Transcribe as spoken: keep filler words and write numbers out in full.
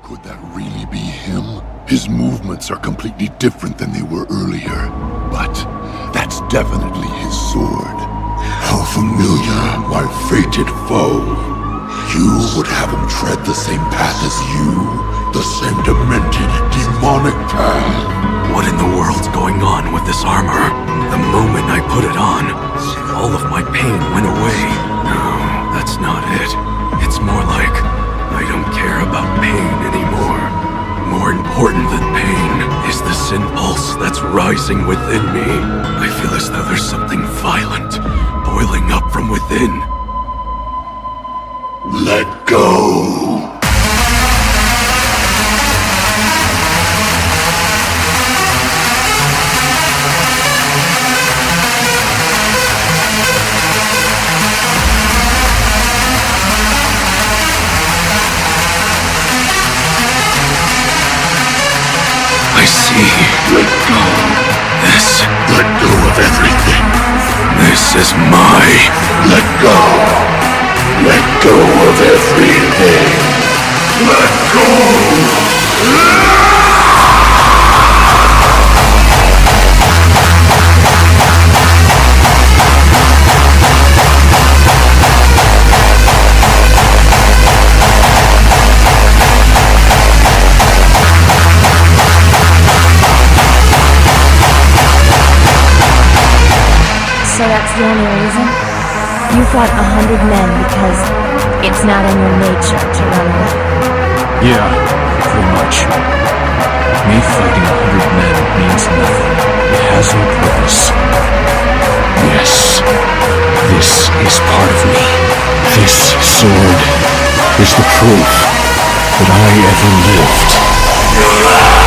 Could that really be him? His movements are completely different than they were earlier. But that's definitely his sword. How familiar, my fated foe. You would have him tread the same path as you. The same demented, demonic path. What in the world's going on with this armor? The moment I put it on, all of my pain went away. No, that's not it. It's more like I don't care about pain anymore. More important than pain is this impulse that's rising within me. I feel as though there's something violent boiling up from within. Let go! I see. Let go. This. Let go of everything. This is my. Let go. Let go of everything. Let go. So that's the only reason? You fought a hundred men because it's not in your nature to run away. Yeah, pretty much. Me fighting a hundred men means nothing. It has no purpose. Yes, this is part of me. This sword is the proof that I ever lived.